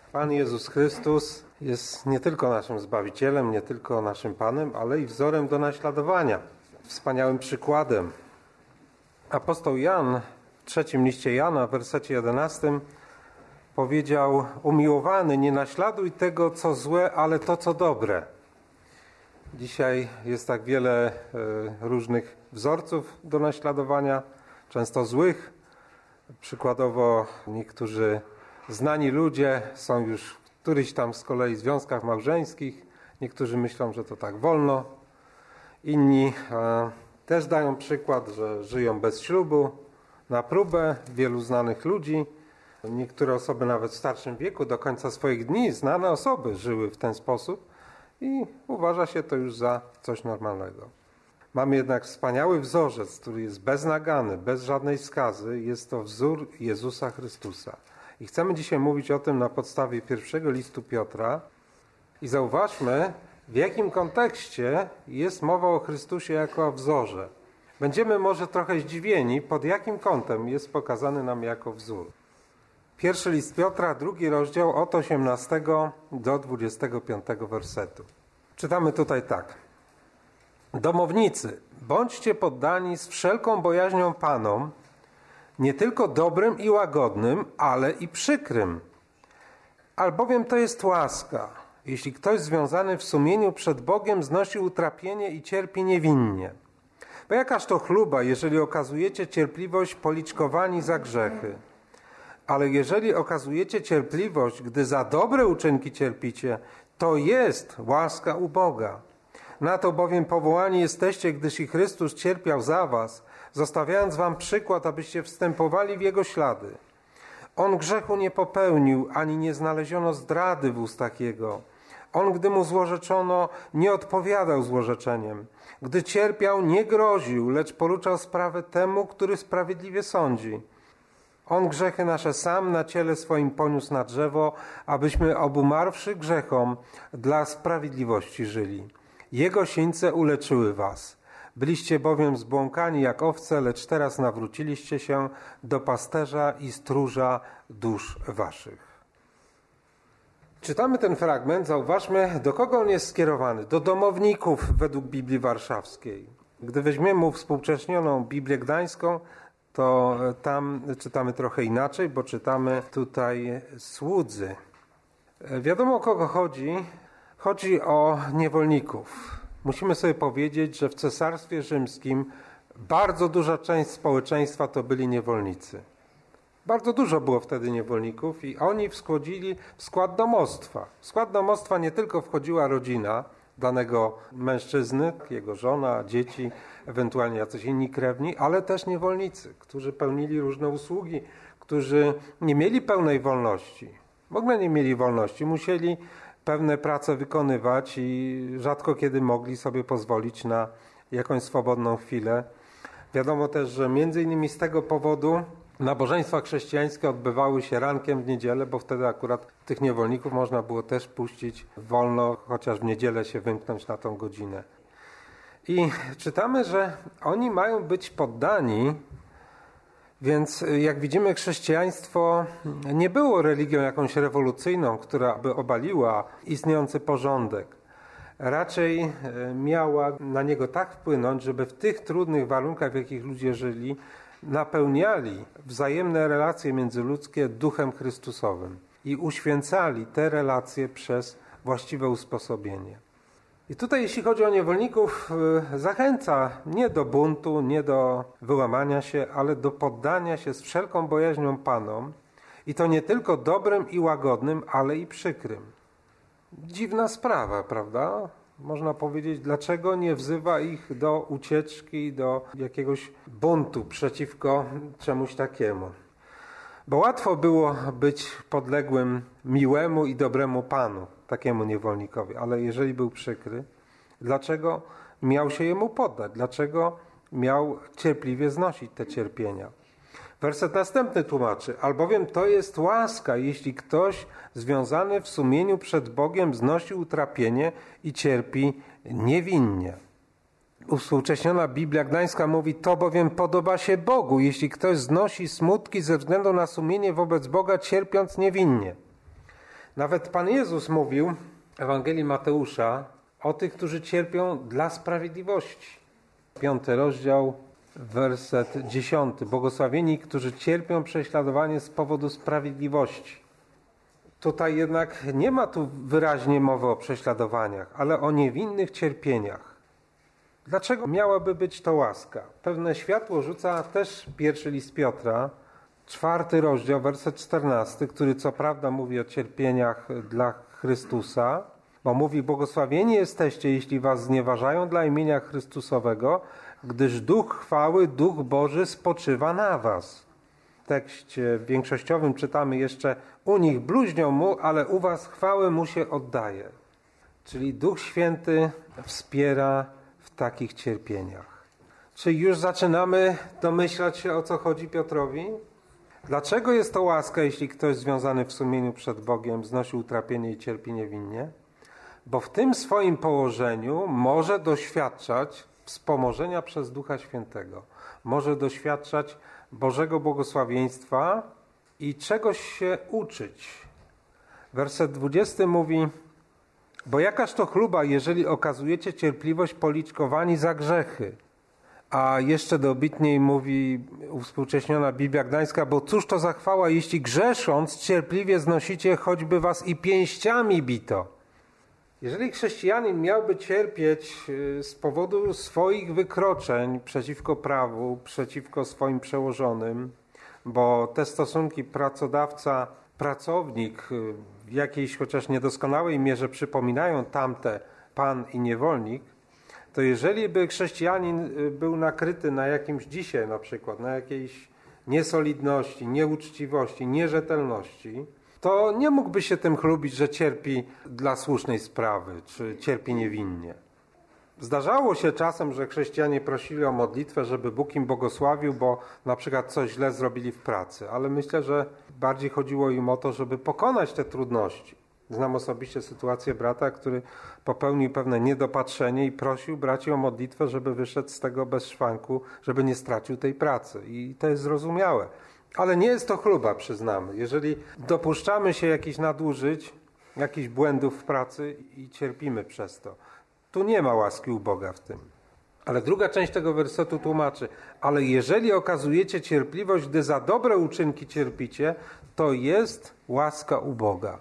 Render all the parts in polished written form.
Pan Jezus Chrystus jest nie tylko naszym Zbawicielem, nie tylko naszym Panem, ale i wzorem do naśladowania, wspaniałym przykładem. Apostoł Jan w 3 liście Jana, w wersecie 11 powiedział: umiłowany, nie naśladuj tego, co złe, ale to, co dobre. Dzisiaj jest tak wiele różnych wzorców do naśladowania, często złych. Przykładowo niektórzy znani ludzie są już w którychś tam z kolei związkach małżeńskich. Niektórzy myślą, że to tak wolno. Inni też dają przykład, że żyją bez ślubu, na próbę. Wielu znanych ludzi. Niektóre osoby nawet w starszym wieku, do końca swoich dni, znane osoby żyły w ten sposób i uważa się to już za coś normalnego. Mamy jednak wspaniały wzorzec, który jest beznagany, bez żadnej skazy. Jest to wzór Jezusa Chrystusa. I chcemy dzisiaj mówić o tym na podstawie pierwszego listu Piotra. I zauważmy, w jakim kontekście jest mowa o Chrystusie jako o wzorze. Będziemy może trochę zdziwieni, pod jakim kątem jest pokazany nam jako wzór. Pierwszy list Piotra, 2 rozdział, od 18 do 25 wersetu. Czytamy tutaj tak. Domownicy, bądźcie poddani z wszelką bojaźnią Panom, nie tylko dobrym i łagodnym, ale i przykrym. Albowiem to jest łaska, jeśli ktoś związany w sumieniu przed Bogiem znosi utrapienie i cierpi niewinnie. Bo jakaż to chluba, jeżeli okazujecie cierpliwość policzkowani za grzechy. Ale jeżeli okazujecie cierpliwość, gdy za dobre uczynki cierpicie, to jest łaska u Boga. Na to bowiem powołani jesteście, gdyż i Chrystus cierpiał za was, zostawiając wam przykład, abyście wstępowali w Jego ślady. On grzechu nie popełnił, ani nie znaleziono zdrady w ustach Jego. On, gdy mu złorzeczono, nie odpowiadał złorzeczeniem. Gdy cierpiał, nie groził, lecz poruczał sprawę temu, który sprawiedliwie sądzi. On grzechy nasze sam na ciele swoim poniósł na drzewo, abyśmy obumarwszy grzechom dla sprawiedliwości żyli. Jego sińce uleczyły was. Byliście bowiem zbłąkani jak owce, lecz teraz nawróciliście się do pasterza i stróża dusz waszych. Czytamy ten fragment, zauważmy, do kogo on jest skierowany. Do domowników według Biblii Warszawskiej. Gdy weźmiemy współcześnioną Biblię Gdańską, to tam czytamy trochę inaczej, bo czytamy tutaj słudzy. Wiadomo, o kogo chodzi. Chodzi o niewolników. Musimy sobie powiedzieć, że w Cesarstwie Rzymskim bardzo duża część społeczeństwa to byli niewolnicy. Bardzo dużo było wtedy niewolników i oni wchodzili w skład domostwa. W skład domostwa nie tylko wchodziła rodzina danego mężczyzny, jego żona, dzieci, ewentualnie jacyś inni krewni, ale też niewolnicy, którzy pełnili różne usługi, którzy nie mieli pełnej wolności. W ogóle nie mieli wolności, musieli pewne prace wykonywać i rzadko kiedy mogli sobie pozwolić na jakąś swobodną chwilę. Wiadomo też, że między innymi z tego powodu nabożeństwa chrześcijańskie odbywały się rankiem w niedzielę, bo wtedy akurat tych niewolników można było też puścić wolno, chociaż w niedzielę się wymknąć na tą godzinę. I czytamy, że oni mają być poddani, więc jak widzimy, chrześcijaństwo nie było religią jakąś rewolucyjną, która by obaliła istniejący porządek. Raczej miała na niego tak wpłynąć, żeby w tych trudnych warunkach, w jakich ludzie żyli, napełniali wzajemne relacje międzyludzkie duchem Chrystusowym i uświęcali te relacje przez właściwe usposobienie. I tutaj, jeśli chodzi o niewolników, zachęca nie do buntu, nie do wyłamania się, ale do poddania się z wszelką bojaźnią Panom i to nie tylko dobrym i łagodnym, ale i przykrym. Dziwna sprawa, prawda? Można powiedzieć, dlaczego nie wzywa ich do ucieczki, do jakiegoś buntu przeciwko czemuś takiemu. Bo łatwo było być podległym miłemu i dobremu Panu, takiemu niewolnikowi, ale jeżeli był przykry, dlaczego miał się jemu poddać? Dlaczego miał cierpliwie znosić te cierpienia? Werset następny tłumaczy: albowiem to jest łaska, jeśli ktoś związany w sumieniu przed Bogiem znosi utrapienie i cierpi niewinnie. Uwspółcześniona Biblia Gdańska mówi: to bowiem podoba się Bogu, jeśli ktoś znosi smutki ze względu na sumienie wobec Boga, cierpiąc niewinnie. Nawet Pan Jezus mówił w Ewangelii Mateusza o tych, którzy cierpią dla sprawiedliwości. 5 rozdział, werset 10. Błogosławieni, którzy cierpią prześladowanie z powodu sprawiedliwości. Tutaj jednak nie ma tu wyraźnie mowy o prześladowaniach, ale o niewinnych cierpieniach. Dlaczego miałaby być to łaska? Pewne światło rzuca też pierwszy list Piotra, 4 rozdział, werset 14, który co prawda mówi o cierpieniach dla Chrystusa, bo mówi: błogosławieni jesteście, jeśli was znieważają dla imienia Chrystusowego, gdyż Duch chwały, Duch Boży spoczywa na was. W tekście większościowym czytamy jeszcze: u nich bluźnią mu, ale u was chwałę mu się oddaje. Czyli Duch Święty wspiera w takich cierpieniach. Czy już zaczynamy domyślać się, o co chodzi Piotrowi? Dlaczego jest to łaska, jeśli ktoś związany w sumieniu przed Bogiem znosi utrapienie i cierpi niewinnie? Bo w tym swoim położeniu może doświadczać wspomożenia przez Ducha Świętego. Może doświadczać Bożego błogosławieństwa i czegoś się uczyć. Werset 20 mówi: bo jakaż to chluba, jeżeli okazujecie cierpliwość policzkowani za grzechy. A jeszcze dobitniej mówi uwspółcześniona Biblia Gdańska: bo cóż to za chwała, jeśli grzesząc cierpliwie znosicie, choćby was i pięściami bito. Jeżeli chrześcijanin miałby cierpieć z powodu swoich wykroczeń przeciwko prawu, przeciwko swoim przełożonym, bo te stosunki pracodawca-pracownik w jakiejś chociaż niedoskonałej mierze przypominają tamte pan i niewolnik, to jeżeli by chrześcijanin był nakryty na jakimś dzisiaj na przykład, na jakiejś niesolidności, nieuczciwości, nierzetelności, to nie mógłby się tym chlubić, że cierpi dla słusznej sprawy, czy cierpi niewinnie. Zdarzało się czasem, że chrześcijanie prosili o modlitwę, żeby Bóg im błogosławił, bo na przykład coś źle zrobili w pracy, ale myślę, że bardziej chodziło im o to, żeby pokonać te trudności. Znam osobiście sytuację brata, który popełnił pewne niedopatrzenie i prosił braci o modlitwę, żeby wyszedł z tego bez szwanku, żeby nie stracił tej pracy. I to jest zrozumiałe. Ale nie jest to chluba, przyznamy. Jeżeli dopuszczamy się jakichś nadużyć, jakichś błędów w pracy i cierpimy przez to, tu nie ma łaski u Boga w tym. Ale druga część tego wersetu tłumaczy: ale jeżeli okazujecie cierpliwość, gdy za dobre uczynki cierpicie, to jest łaska u Boga.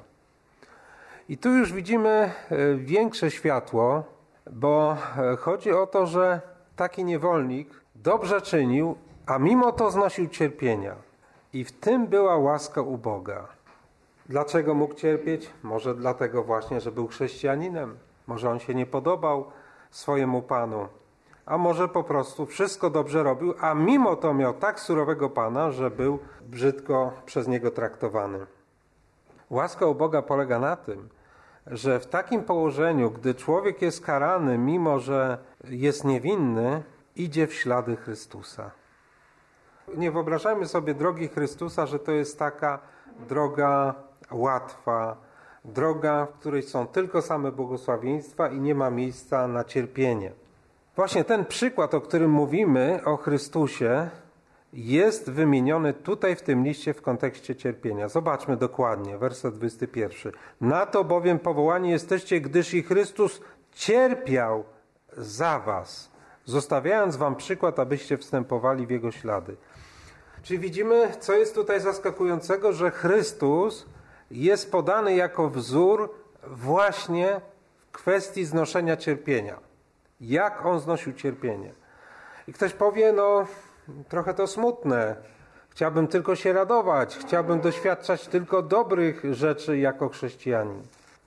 I tu już widzimy większe światło, bo chodzi o to, że taki niewolnik dobrze czynił, a mimo to znosił cierpienia. I w tym była łaska u Boga. Dlaczego mógł cierpieć? Może dlatego właśnie, że był chrześcijaninem. Może on się nie podobał swojemu Panu. A może po prostu wszystko dobrze robił, a mimo to miał tak surowego Pana, że był brzydko przez Niego traktowany. Łaska u Boga polega na tym, że w takim położeniu, gdy człowiek jest karany, mimo że jest niewinny, idzie w ślady Chrystusa. Nie wyobrażajmy sobie drogi Chrystusa, że to jest taka droga łatwa, droga, w której są tylko same błogosławieństwa i nie ma miejsca na cierpienie. Właśnie ten przykład, o którym mówimy, o Chrystusie, jest wymieniony tutaj w tym liście w kontekście cierpienia. Zobaczmy dokładnie, werset 21. Na to bowiem powołani jesteście, gdyż i Chrystus cierpiał za was, zostawiając wam przykład, abyście wstępowali w Jego ślady. Czyli widzimy, co jest tutaj zaskakującego, że Chrystus jest podany jako wzór właśnie w kwestii znoszenia cierpienia. Jak On znosił cierpienie. I ktoś powie: no trochę to smutne, chciałbym tylko się radować, chciałbym doświadczać tylko dobrych rzeczy jako chrześcijanin.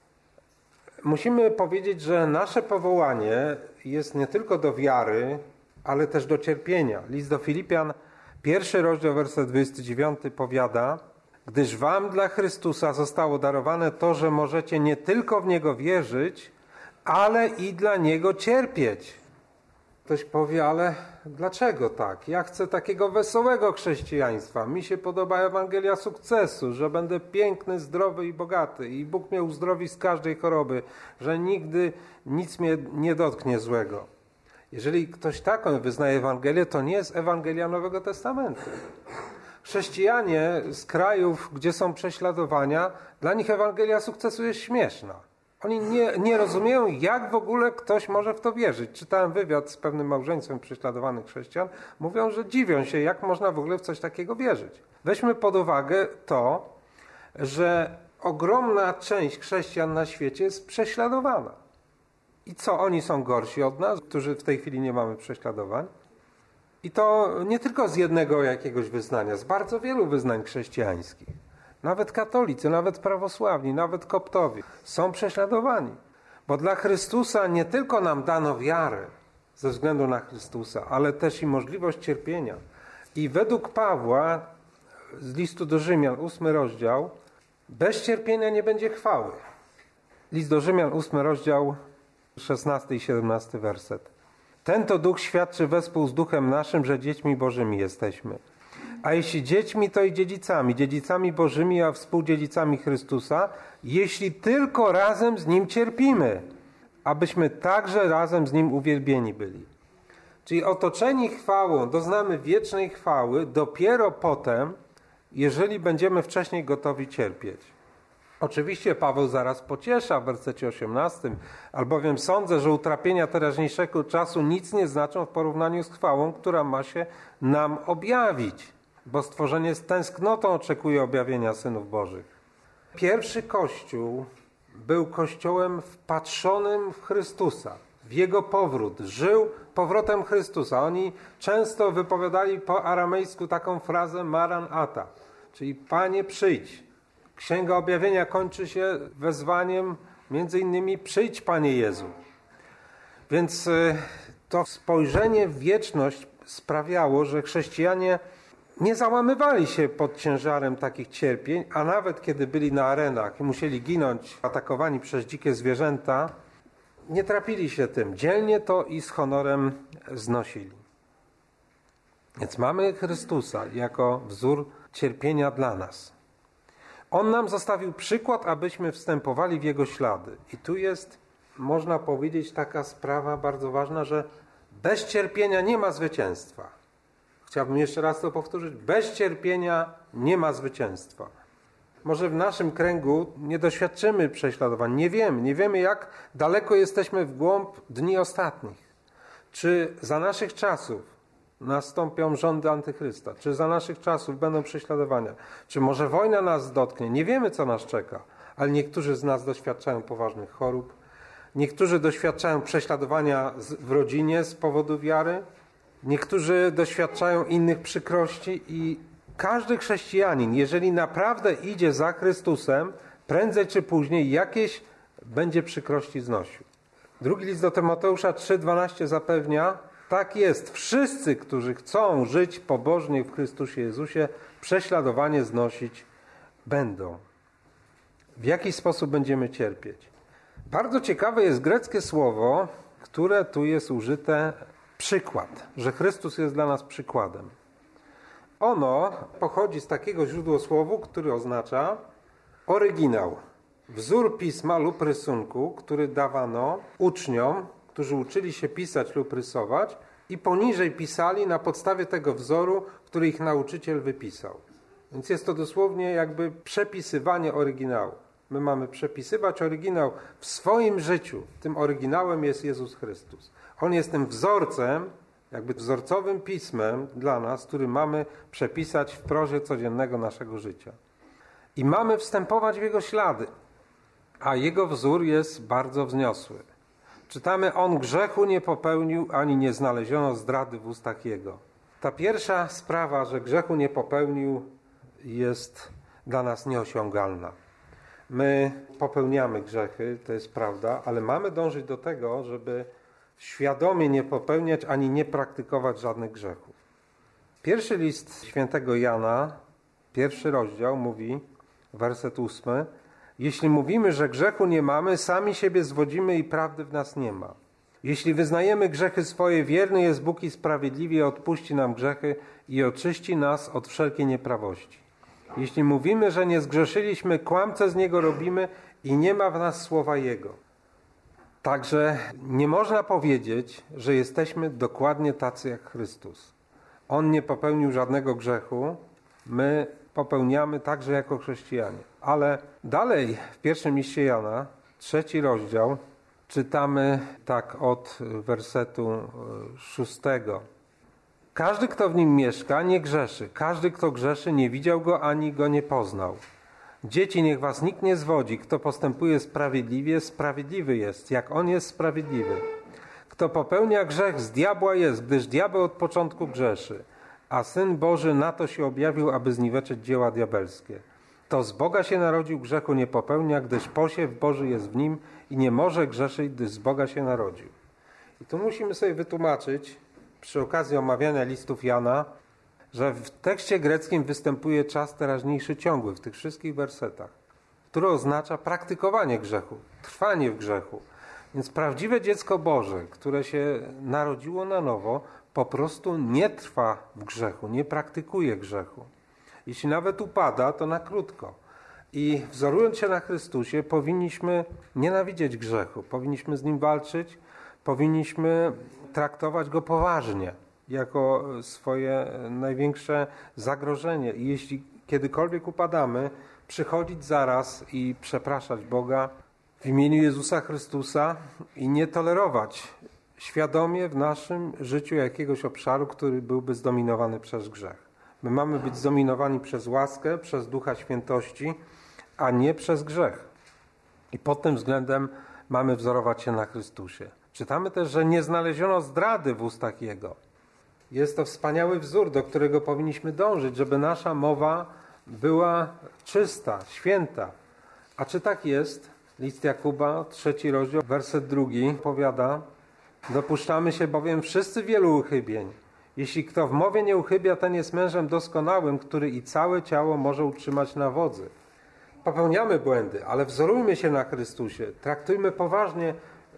Musimy powiedzieć, że nasze powołanie jest nie tylko do wiary, ale też do cierpienia. List do Filipian, 1 rozdział, werset 29 powiada: gdyż wam dla Chrystusa zostało darowane to, że możecie nie tylko w Niego wierzyć, ale i dla Niego cierpieć. Ktoś powie: ale dlaczego tak? Ja chcę takiego wesołego chrześcijaństwa. Mi się podoba Ewangelia sukcesu, że będę piękny, zdrowy i bogaty i Bóg mnie uzdrowi z każdej choroby, że nigdy nic mnie nie dotknie złego. Jeżeli ktoś taką wyznaje Ewangelię, to nie jest Ewangelia Nowego Testamentu. Chrześcijanie z krajów, gdzie są prześladowania, dla nich Ewangelia sukcesu jest śmieszna. Oni nie rozumieją, jak w ogóle ktoś może w to wierzyć. Czytałem wywiad z pewnym małżeństwem prześladowanych chrześcijan. Mówią, że dziwią się, jak można w ogóle w coś takiego wierzyć. Weźmy pod uwagę to, że ogromna część chrześcijan na świecie jest prześladowana. I co, oni są gorsi od nas, którzy w tej chwili nie mamy prześladowań? I to nie tylko z jednego jakiegoś wyznania, z bardzo wielu wyznań chrześcijańskich. Nawet katolicy, nawet prawosławni, nawet koptowie są prześladowani. Bo dla Chrystusa nie tylko nam dano wiarę ze względu na Chrystusa, ale też i możliwość cierpienia. I według Pawła z listu do Rzymian, 8 rozdział, bez cierpienia nie będzie chwały. List do Rzymian, 8 rozdział, 16 i 17 werset. Ten to duch świadczy wespół z duchem naszym, że dziećmi Bożymi jesteśmy. A jeśli dziećmi, to i dziedzicami, dziedzicami Bożymi, a współdziedzicami Chrystusa, jeśli tylko razem z Nim cierpimy, abyśmy także razem z Nim uwielbieni byli. Czyli otoczeni chwałą doznamy wiecznej chwały dopiero potem, jeżeli będziemy wcześniej gotowi cierpieć. Oczywiście Paweł zaraz pociesza w wersecie 18, albowiem sądzę, że utrapienia teraźniejszego czasu nic nie znaczą w porównaniu z chwałą, która ma się nam objawić, bo stworzenie z tęsknotą oczekuje objawienia synów Bożych. Pierwszy Kościół był Kościołem wpatrzonym w Chrystusa, w Jego powrót. Żył powrotem Chrystusa. Oni często wypowiadali po aramejsku taką frazę Maran Ata, czyli Panie przyjdź. Księga Objawienia kończy się wezwaniem między innymi przyjdź Panie Jezu. Więc to spojrzenie w wieczność sprawiało, że chrześcijanie nie załamywali się pod ciężarem takich cierpień, a nawet kiedy byli na arenach i musieli ginąć atakowani przez dzikie zwierzęta, nie trapili się tym. Dzielnie to i z honorem znosili. Więc mamy Chrystusa jako wzór cierpienia dla nas. On nam zostawił przykład, abyśmy wstępowali w Jego ślady. I tu jest, można powiedzieć, taka sprawa bardzo ważna, że bez cierpienia nie ma zwycięstwa. Chciałbym jeszcze raz to powtórzyć. Bez cierpienia nie ma zwycięstwa. Może w naszym kręgu nie doświadczymy prześladowań. Nie wiemy jak daleko jesteśmy w głąb dni ostatnich. Czy za naszych czasów nastąpią rządy antychrysta? Czy za naszych czasów będą prześladowania? Czy może wojna nas dotknie? Nie wiemy, co nas czeka. Ale niektórzy z nas doświadczają poważnych chorób. Niektórzy doświadczają prześladowania w rodzinie z powodu wiary. Niektórzy doświadczają innych przykrości i każdy chrześcijanin, jeżeli naprawdę idzie za Chrystusem, prędzej czy później jakieś będzie przykrości znosił. Drugi list do Tymoteusza 3,12 zapewnia, tak jest, wszyscy, którzy chcą żyć pobożnie w Chrystusie Jezusie, prześladowanie znosić będą. W jaki sposób będziemy cierpieć? Bardzo ciekawe jest greckie słowo, które tu jest użyte, przykład, że Chrystus jest dla nas przykładem. Ono pochodzi z takiego źródłosłowu, który oznacza oryginał, wzór pisma lub rysunku, który dawano uczniom, którzy uczyli się pisać lub rysować i poniżej pisali na podstawie tego wzoru, który ich nauczyciel wypisał. Więc jest to dosłownie jakby przepisywanie oryginału. My mamy przepisywać oryginał w swoim życiu. Tym oryginałem jest Jezus Chrystus. On jest tym wzorcem, jakby wzorcowym pismem dla nas, który mamy przepisać w prozie codziennego naszego życia. I mamy wstępować w Jego ślady, a Jego wzór jest bardzo wzniosły. Czytamy, On grzechu nie popełnił, ani nie znaleziono zdrady w ustach Jego. Ta pierwsza sprawa, że grzechu nie popełnił, jest dla nas nieosiągalna. My popełniamy grzechy, to jest prawda, ale mamy dążyć do tego, żeby świadomie nie popełniać ani nie praktykować żadnych grzechów. Pierwszy list świętego Jana, 1 rozdział mówi, werset 8, jeśli mówimy, że grzechu nie mamy, sami siebie zwodzimy i prawdy w nas nie ma. Jeśli wyznajemy grzechy swoje, wierny jest Bóg i sprawiedliwie odpuści nam grzechy i oczyści nas od wszelkiej nieprawości. Jeśli mówimy, że nie zgrzeszyliśmy, kłamcę z Niego robimy i nie ma w nas słowa Jego. Także nie można powiedzieć, że jesteśmy dokładnie tacy jak Chrystus. On nie popełnił żadnego grzechu, my popełniamy także jako chrześcijanie. Ale dalej w pierwszym liście Jana, 3 rozdział, czytamy tak od wersetu 6. Każdy, kto w nim mieszka, nie grzeszy. Każdy, kto grzeszy, nie widział go ani go nie poznał. Dzieci, niech was nikt nie zwodzi. Kto postępuje sprawiedliwie, sprawiedliwy jest, jak on jest sprawiedliwy. Kto popełnia grzech, z diabła jest, gdyż diabeł od początku grzeszy. A Syn Boży na to się objawił, aby zniweczyć dzieła diabelskie. Kto z Boga się narodził, grzechu nie popełnia, gdyż posiew Boży jest w nim i nie może grzeszyć, gdyż z Boga się narodził. I tu musimy sobie wytłumaczyć, przy okazji omawiania listów Jana, że w tekście greckim występuje czas teraźniejszy ciągły w tych wszystkich wersetach, który oznacza praktykowanie grzechu, trwanie w grzechu. Więc prawdziwe dziecko Boże, które się narodziło na nowo, po prostu nie trwa w grzechu, nie praktykuje grzechu. Jeśli nawet upada, to na krótko. I wzorując się na Chrystusie, powinniśmy nienawidzieć grzechu, powinniśmy z nim walczyć, powinniśmy traktować go poważnie, jako swoje największe zagrożenie. I jeśli kiedykolwiek upadamy, przychodzić zaraz i przepraszać Boga w imieniu Jezusa Chrystusa i nie tolerować świadomie w naszym życiu jakiegoś obszaru, który byłby zdominowany przez grzech. My mamy być zdominowani przez łaskę, przez Ducha Świętości, a nie przez grzech. I pod tym względem mamy wzorować się na Chrystusie. Czytamy też, że nie znaleziono zdrady w ustach Jego. Jest to wspaniały wzór, do którego powinniśmy dążyć, żeby nasza mowa była czysta, święta. A czy tak jest? List Jakuba, 3 rozdział, werset 2 powiada: dopuszczamy się bowiem wszyscy wielu uchybień. Jeśli kto w mowie nie uchybia, ten jest mężem doskonałym, który i całe ciało może utrzymać na wodzy. Popełniamy błędy, ale wzorujmy się na Chrystusie. Traktujmy poważnie,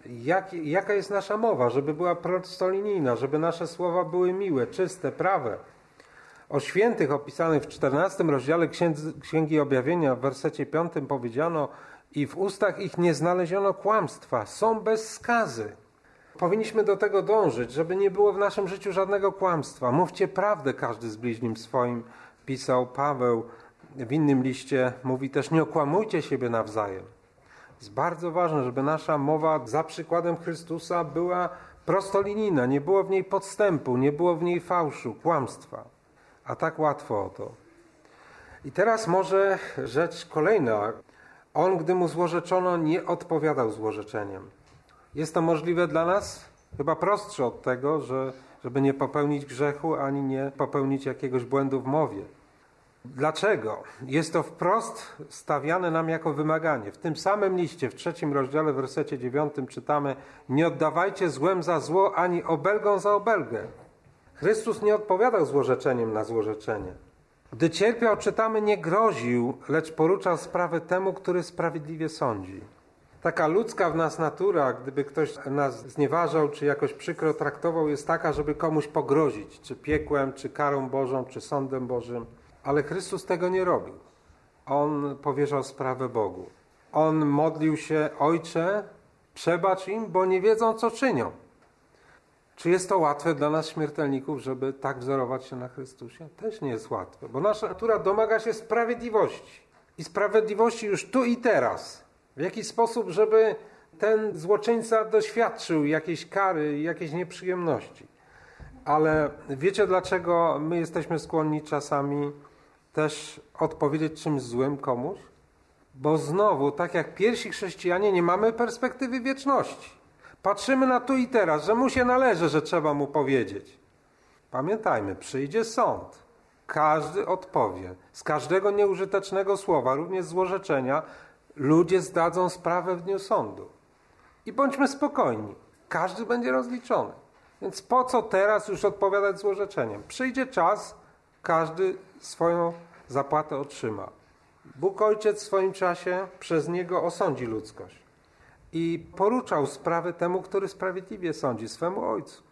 jaka jest nasza mowa, żeby była prostolinijna, żeby nasze słowa były miłe, czyste, prawe. O świętych opisanych w 14 rozdziale Księgi Objawienia w wersecie 5 powiedziano: i w ustach ich nie znaleziono kłamstwa, są bez skazy. Powinniśmy do tego dążyć, żeby nie było w naszym życiu żadnego kłamstwa. Mówcie prawdę każdy z bliźnim swoim, pisał Paweł. W innym liście mówi też: nie okłamujcie siebie nawzajem. Jest bardzo ważne, żeby nasza mowa za przykładem Chrystusa była prostolinijna, nie było w niej podstępu, nie było w niej fałszu, kłamstwa. A tak łatwo o to. I teraz może rzecz kolejna. On, gdy mu złorzeczono, nie odpowiadał złorzeczeniem. Jest to możliwe dla nas? Chyba prostsze od tego, żeby nie popełnić grzechu, ani nie popełnić jakiegoś błędu w mowie. Dlaczego? Jest to wprost stawiane nam jako wymaganie. W tym samym liście, w 3 rozdziale, w wersecie 9 czytamy: nie oddawajcie złem za zło, ani obelgą za obelgę. Chrystus nie odpowiadał złorzeczeniem na złorzeczenie. Gdy cierpiał, czytamy, nie groził, lecz poruczał sprawę temu, który sprawiedliwie sądzi. Taka ludzka w nas natura, gdyby ktoś nas znieważał, czy jakoś przykro traktował, jest taka, żeby komuś pogrozić, czy piekłem, czy karą Bożą, czy sądem Bożym. Ale Chrystus tego nie robił. On powierzał sprawę Bogu. On modlił się: Ojcze, przebacz im, bo nie wiedzą, co czynią. Czy jest to łatwe dla nas, śmiertelników, żeby tak wzorować się na Chrystusie? Też nie jest łatwe, bo nasza natura domaga się sprawiedliwości. I sprawiedliwości już tu i teraz. W jaki sposób, żeby ten złoczyńca doświadczył jakiejś kary, jakiejś nieprzyjemności. Ale wiecie, dlaczego my jesteśmy skłonni czasami też odpowiedzieć czymś złym komuś? Bo znowu, tak jak pierwsi chrześcijanie, nie mamy perspektywy wieczności. Patrzymy na tu i teraz, że mu się należy, że trzeba mu powiedzieć. Pamiętajmy, przyjdzie sąd. Każdy odpowie. Z każdego nieużytecznego słowa, również złorzeczenia, ludzie zdadzą sprawę w dniu sądu. I bądźmy spokojni. Każdy będzie rozliczony. Więc po co teraz już odpowiadać złorzeczeniem? Przyjdzie czas, każdy swoją zapłatę otrzyma. Bóg Ojciec w swoim czasie przez Niego osądzi ludzkość. I poruczał sprawę temu, który sprawiedliwie sądzi, swemu Ojcu.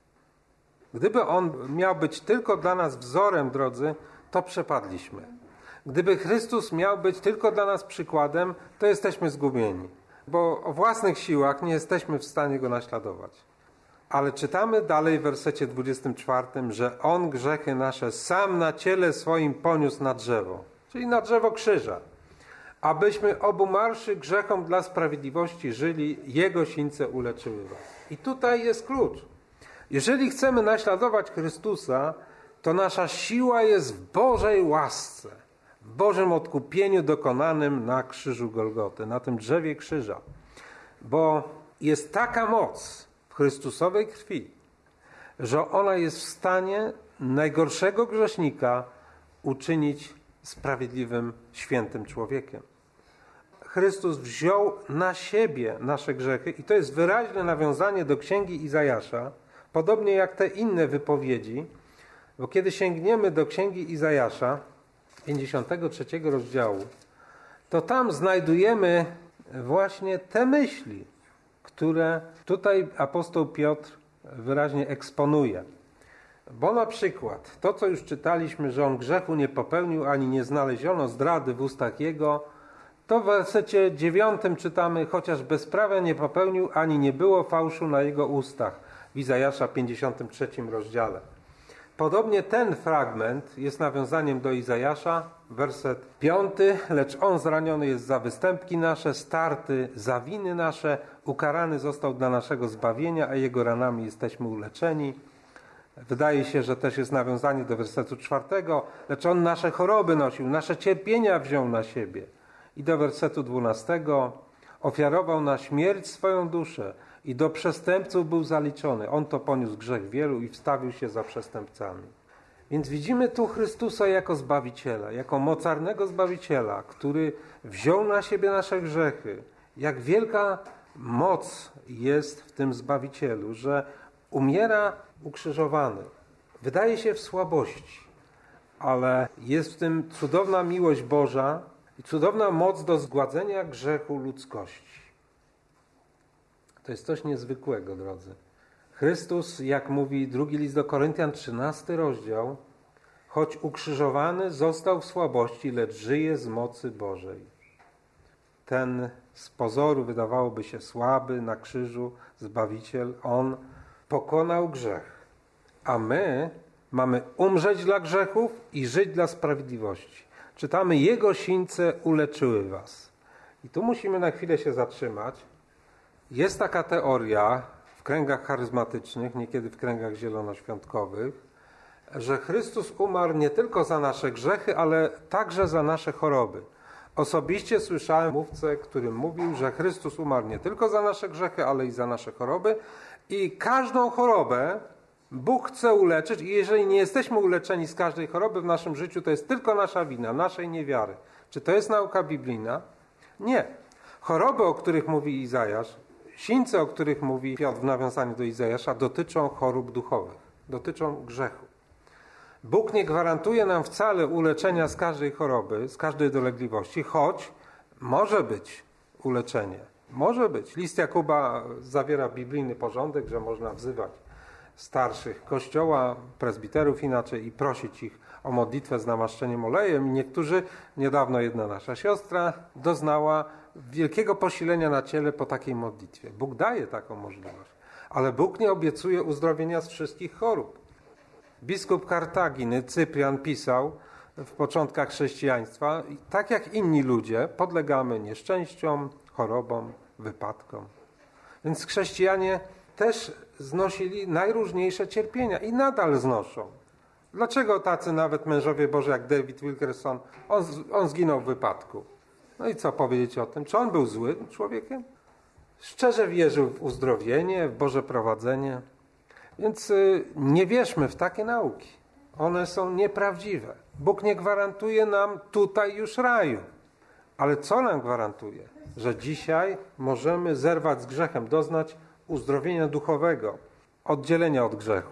Gdyby On miał być tylko dla nas wzorem, drodzy, to przepadliśmy. Gdyby Chrystus miał być tylko dla nas przykładem, to jesteśmy zgubieni. Bo o własnych siłach nie jesteśmy w stanie Go naśladować. Ale czytamy dalej w wersecie 24, że On grzechy nasze sam na ciele swoim poniósł na drzewo, czyli na drzewo krzyża, abyśmy obumarszy grzechom dla sprawiedliwości żyli, Jego sińce uleczyły was. I tutaj jest klucz. Jeżeli chcemy naśladować Chrystusa, to nasza siła jest w Bożej łasce, w Bożym odkupieniu dokonanym na krzyżu Golgoty, na tym drzewie krzyża. Bo jest taka moc w Chrystusowej krwi, że ona jest w stanie najgorszego grzesznika uczynić sprawiedliwym, świętym człowiekiem. Chrystus wziął na siebie nasze grzechy i to jest wyraźne nawiązanie do księgi Izajasza, podobnie jak te inne wypowiedzi, bo kiedy sięgniemy do księgi Izajasza, 53 rozdziału, to tam znajdujemy właśnie te myśli, które tutaj apostoł Piotr wyraźnie eksponuje. Bo na przykład to, co już czytaliśmy, że on grzechu nie popełnił, ani nie znaleziono zdrady w ustach jego, to w wersecie 9 czytamy, chociaż bezprawia nie popełnił, ani nie było fałszu na jego ustach, w Izajasza 53 rozdziale. Podobnie ten fragment jest nawiązaniem do Izajasza, werset 5, lecz on zraniony jest za występki nasze, starty za winy nasze, ukarany został dla naszego zbawienia, a jego ranami jesteśmy uleczeni. Wydaje się, że też jest nawiązanie do wersetu 4, lecz on nasze choroby nosił, nasze cierpienia wziął na siebie. I do wersetu 12, ofiarował na śmierć swoją duszę i do przestępców był zaliczony. On to poniósł grzech wielu i wstawił się za przestępcami. Więc widzimy tu Chrystusa jako Zbawiciela, jako mocarnego Zbawiciela, który wziął na siebie nasze grzechy. Jak wielka moc jest w tym Zbawicielu, że umiera ukrzyżowany. Wydaje się w słabości, ale jest w tym cudowna miłość Boża i cudowna moc do zgładzenia grzechu ludzkości. To jest coś niezwykłego, drodzy. Chrystus, jak mówi drugi list do Koryntian, 13 rozdział, choć ukrzyżowany został w słabości, lecz żyje z mocy Bożej. Ten z pozoru wydawałoby się słaby na krzyżu Zbawiciel, on pokonał grzech. A my mamy umrzeć dla grzechów i żyć dla sprawiedliwości. Czytamy, Jego sińce uleczyły was. I tu musimy na chwilę się zatrzymać. Jest taka teoria w kręgach charyzmatycznych, niekiedy w kręgach zielonoświątkowych, że Chrystus umarł nie tylko za nasze grzechy, ale także za nasze choroby. Osobiście słyszałem mówcę, który mówił, że Chrystus umarł nie tylko za nasze grzechy, ale i za nasze choroby i każdą chorobę Bóg chce uleczyć i jeżeli nie jesteśmy uleczeni z każdej choroby w naszym życiu, to jest tylko nasza wina, naszej niewiary. Czy to jest nauka biblijna? Nie. Choroby, o których mówi Izajasz, sińce, o których mówi Piotr w nawiązaniu do Izajasza, dotyczą chorób duchowych, dotyczą grzechu. Bóg nie gwarantuje nam wcale uleczenia z każdej choroby, z każdej dolegliwości, choć może być uleczenie. Może być. List Jakuba zawiera biblijny porządek, że można wzywać starszych Kościoła, prezbiterów inaczej i prosić ich o modlitwę z namaszczeniem olejem. I niektórzy, niedawno jedna nasza siostra doznała wielkiego posilenia na ciele po takiej modlitwie. Bóg daje taką możliwość, ale Bóg nie obiecuje uzdrowienia z wszystkich chorób. Biskup Kartaginy, Cyprian, pisał w początkach chrześcijaństwa, tak jak inni ludzie, podlegamy nieszczęściom, chorobom, wypadkom. Więc chrześcijanie też znosili najróżniejsze cierpienia i nadal znoszą. Dlaczego tacy nawet mężowie Boży jak David Wilkerson, on zginął w wypadku? No i co powiedzieć o tym? Czy on był złym człowiekiem? Szczerze wierzył w uzdrowienie, w Boże prowadzenie. Więc nie wierzmy w takie nauki. One są nieprawdziwe. Bóg nie gwarantuje nam tutaj już raju. Ale co nam gwarantuje? Że dzisiaj możemy zerwać z grzechem, doznać uzdrowienia duchowego, oddzielenia od grzechu.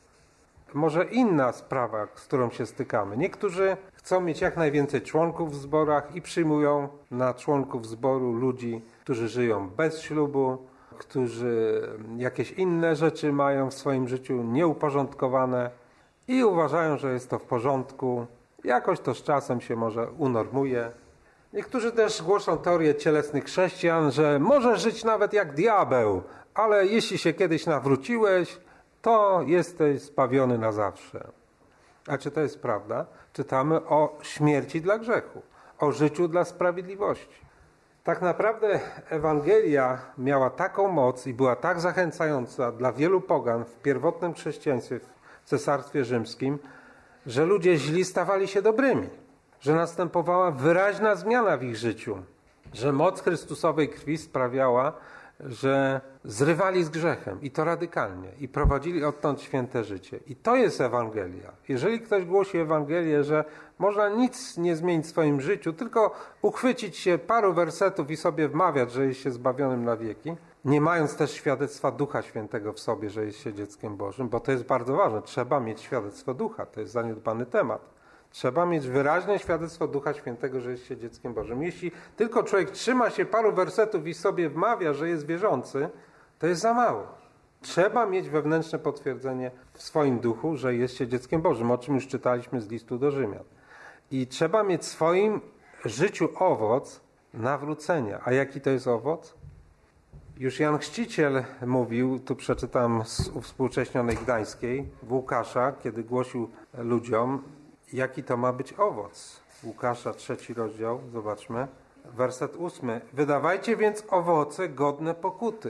Może inna sprawa, z którą się stykamy. Niektórzy chcą mieć jak najwięcej członków w zborach i przyjmują na członków zboru ludzi, którzy żyją bez ślubu, którzy jakieś inne rzeczy mają w swoim życiu nieuporządkowane i uważają, że jest to w porządku. Jakoś to z czasem się może unormuje. Niektórzy też głoszą teorię cielesnych chrześcijan, że może żyć nawet jak diabeł, ale jeśli się kiedyś nawróciłeś, to jesteś zbawiony na zawsze. A czy to jest prawda? Czytamy o śmierci dla grzechu, o życiu dla sprawiedliwości. Tak naprawdę Ewangelia miała taką moc i była tak zachęcająca dla wielu pogan w pierwotnym chrześcijaństwie w Cesarstwie Rzymskim, że ludzie źli stawali się dobrymi, że następowała wyraźna zmiana w ich życiu, że moc Chrystusowej krwi sprawiała, że zrywali z grzechem i to radykalnie i prowadzili odtąd święte życie. I to jest Ewangelia. Jeżeli ktoś głosi Ewangelię, że można nic nie zmienić w swoim życiu, tylko uchwycić się paru wersetów i sobie wmawiać, że jest się zbawionym na wieki, nie mając też świadectwa Ducha Świętego w sobie, że jest się dzieckiem Bożym, bo to jest bardzo ważne. Trzeba mieć świadectwo Ducha, to jest zaniedbany temat. Trzeba mieć wyraźne świadectwo Ducha Świętego, że jest się dzieckiem Bożym. Jeśli tylko człowiek trzyma się paru wersetów i sobie wmawia, że jest wierzący, to jest za mało. Trzeba mieć wewnętrzne potwierdzenie w swoim duchu, że jest się dzieckiem Bożym, o czym już czytaliśmy z listu do Rzymian. I trzeba mieć w swoim życiu owoc nawrócenia. A jaki to jest owoc? Już Jan Chrzciciel mówił, tu przeczytam z uwspółcześnionej Gdańskiej, w Łukasza, kiedy głosił ludziom, jaki to ma być owoc. Łukasza, 3 rozdział, zobaczmy. Werset 8. Wydawajcie więc owoce godne pokuty.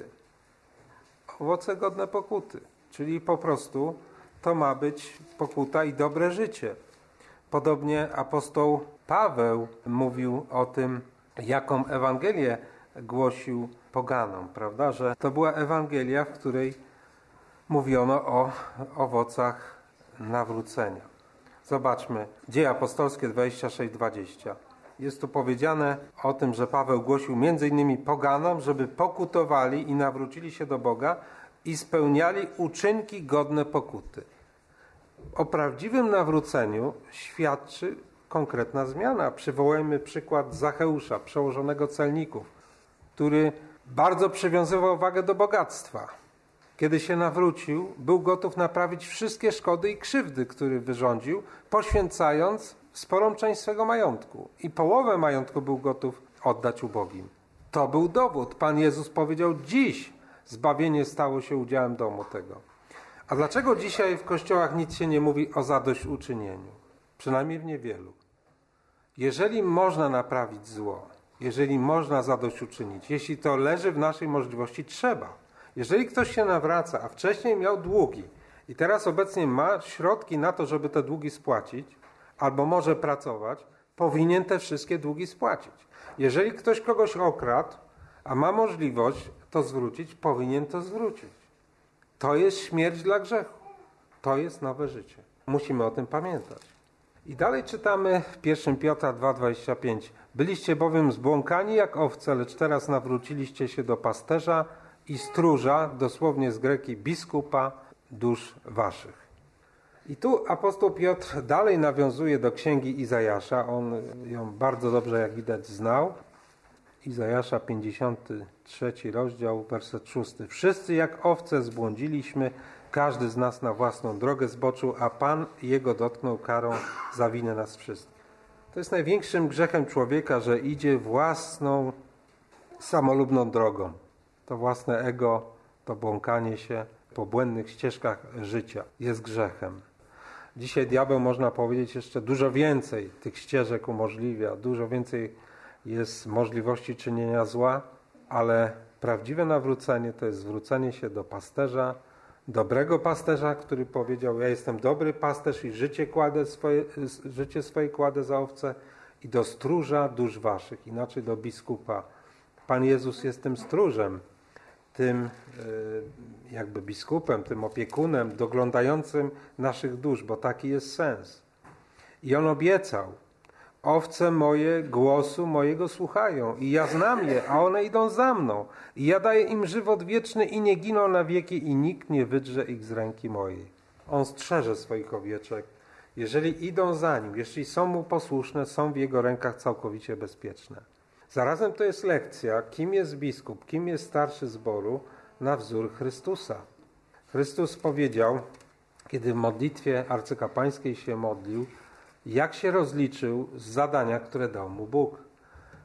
Owoce godne pokuty. Czyli po prostu to ma być pokuta i dobre życie. Podobnie apostoł Paweł mówił o tym, jaką Ewangelię głosił poganom, prawda? Że to była Ewangelia, w której mówiono o owocach nawrócenia. Zobaczmy, Dzieje Apostolskie 26:20. Jest tu powiedziane o tym, że Paweł głosił między innymi poganom, żeby pokutowali i nawrócili się do Boga i spełniali uczynki godne pokuty. O prawdziwym nawróceniu świadczy konkretna zmiana. Przywołajmy przykład Zacheusza, przełożonego celników, który bardzo przywiązywał wagę do bogactwa. Kiedy się nawrócił, był gotów naprawić wszystkie szkody i krzywdy, które wyrządził, poświęcając sporą część swego majątku. I połowę majątku był gotów oddać ubogim. To był dowód. Pan Jezus powiedział, dziś zbawienie stało się udziałem domu tego. A dlaczego dzisiaj w kościołach nic się nie mówi o zadośćuczynieniu? Przynajmniej w niewielu. Jeżeli można naprawić zło, jeżeli można zadośćuczynić, jeśli to leży w naszej możliwości, trzeba. Jeżeli ktoś się nawraca, a wcześniej miał długi i teraz obecnie ma środki na to, żeby te długi spłacić, albo może pracować, powinien te wszystkie długi spłacić. Jeżeli ktoś kogoś okradł, a ma możliwość to zwrócić, powinien to zwrócić. To jest śmierć dla grzechu. To jest nowe życie. Musimy o tym pamiętać. I dalej czytamy w 1 Piotra 2,25. Byliście bowiem zbłąkani jak owce, lecz teraz nawróciliście się do pasterza i stróża, dosłownie z greki biskupa dusz waszych. I tu apostoł Piotr dalej nawiązuje do księgi Izajasza. On ją bardzo dobrze, jak widać, znał. Izajasza 53 rozdział, werset 6. Wszyscy jak owce zbłądziliśmy, każdy z nas na własną drogę zboczył, a Pan jego dotknął karą za winę nas wszystkich. To jest największym grzechem człowieka, że idzie własną, samolubną drogą. To własne ego, to błąkanie się po błędnych ścieżkach życia jest grzechem. Dzisiaj diabeł, można powiedzieć, jeszcze dużo więcej tych ścieżek umożliwia, dużo więcej jest możliwości czynienia zła, ale prawdziwe nawrócenie to jest zwrócenie się do pasterza, dobrego pasterza, który powiedział, ja jestem dobry pasterz i życie swoje kładę za owce, i do stróża dusz waszych, inaczej do biskupa. Pan Jezus jest tym stróżem, tym jakby biskupem, tym opiekunem doglądającym naszych dusz, bo taki jest sens. I On obiecał, owce moje głosu mojego słuchają i ja znam je, a one idą za mną. I ja daję im żywot wieczny i nie giną na wieki i nikt nie wydrze ich z ręki mojej. On strzeże swoich owieczek. Jeżeli idą za Nim, jeśli są Mu posłuszne, są w Jego rękach całkowicie bezpieczne. Zarazem to jest lekcja, kim jest biskup, kim jest starszy zboru, na wzór Chrystusa. Chrystus powiedział, kiedy w modlitwie arcykapłańskiej się modlił, jak się rozliczył z zadania, które dał Mu Bóg.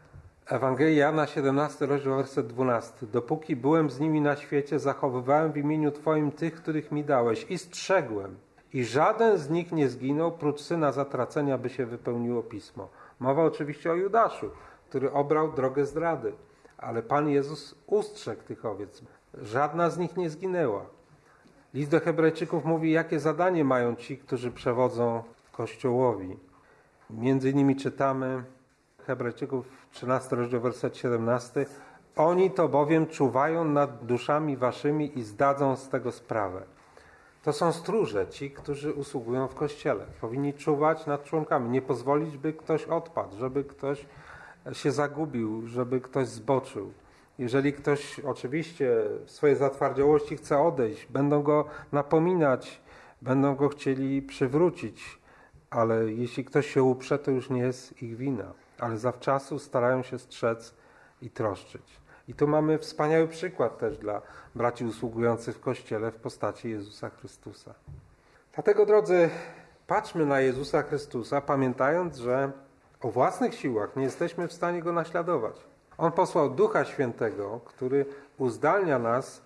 Ewangelia Jana, 17 rozdział, werset 12. Dopóki byłem z nimi na świecie, zachowywałem w imieniu Twoim tych, których mi dałeś i strzegłem. I żaden z nich nie zginął, prócz syna zatracenia, by się wypełniło pismo. Mowa oczywiście o Judaszu, który obrał drogę zdrady. Ale Pan Jezus ustrzegł tych owiec. Żadna z nich nie zginęła. List do Hebrajczyków mówi, jakie zadanie mają ci, którzy przewodzą Kościołowi. Między innymi czytamy Hebrajczyków 13 rozdział, werset 17. Oni to bowiem czuwają nad duszami waszymi i zdadzą z tego sprawę. To są stróże, ci, którzy usługują w Kościele. Powinni czuwać nad członkami, nie pozwolić, by ktoś odpadł, żeby ktoś się zagubił, żeby ktoś zboczył. Jeżeli ktoś oczywiście w swojej zatwardziałości chce odejść, będą go napominać, będą go chcieli przywrócić, ale jeśli ktoś się uprze, to już nie jest ich wina. Ale zawczasu starają się strzec i troszczyć. I tu mamy wspaniały przykład też dla braci usługujących w Kościele w postaci Jezusa Chrystusa. Dlatego, drodzy, patrzmy na Jezusa Chrystusa, pamiętając, że o własnych siłach nie jesteśmy w stanie Go naśladować. On posłał Ducha Świętego, który uzdalnia nas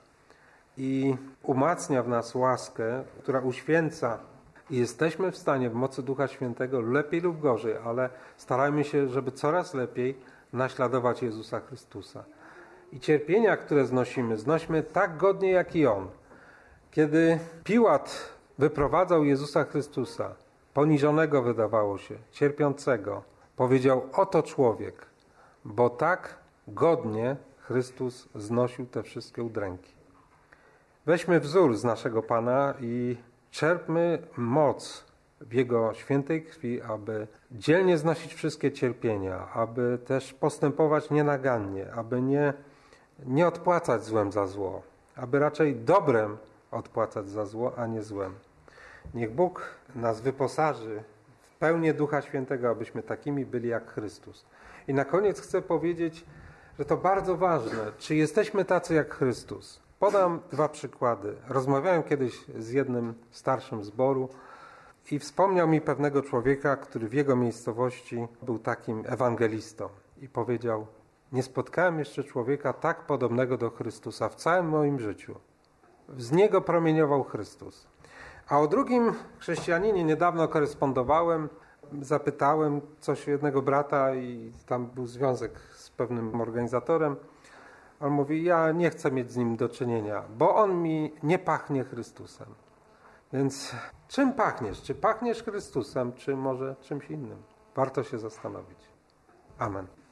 i umacnia w nas łaskę, która uświęca. I jesteśmy w stanie w mocy Ducha Świętego lepiej lub gorzej, ale starajmy się, żeby coraz lepiej naśladować Jezusa Chrystusa. I cierpienia, które znośmy tak godnie jak i On. Kiedy Piłat wyprowadzał Jezusa Chrystusa, poniżonego wydawało się, cierpiącego, powiedział, oto człowiek, bo tak godnie Chrystus znosił te wszystkie udręki. Weźmy wzór z naszego Pana i czerpmy moc w Jego świętej krwi, aby dzielnie znosić wszystkie cierpienia, aby też postępować nienagannie, aby nie odpłacać złem za zło, aby raczej dobrem odpłacać za zło, a nie złem. Niech Bóg nas wyposaży w pełnię Ducha Świętego, abyśmy takimi byli jak Chrystus. I na koniec chcę powiedzieć, że to bardzo ważne, czy jesteśmy tacy jak Chrystus. Podam dwa przykłady. Rozmawiałem kiedyś z jednym starszym zboru i wspomniał mi pewnego człowieka, który w jego miejscowości był takim ewangelistą. I powiedział, nie spotkałem jeszcze człowieka tak podobnego do Chrystusa w całym moim życiu. Z niego promieniował Chrystus. A o drugim chrześcijaninie niedawno korespondowałem, zapytałem coś jednego brata i tam był związek z pewnym organizatorem. On mówi, ja nie chcę mieć z nim do czynienia, bo on mi nie pachnie Chrystusem. Więc czym pachniesz? Czy pachniesz Chrystusem, czy może czymś innym? Warto się zastanowić. Amen.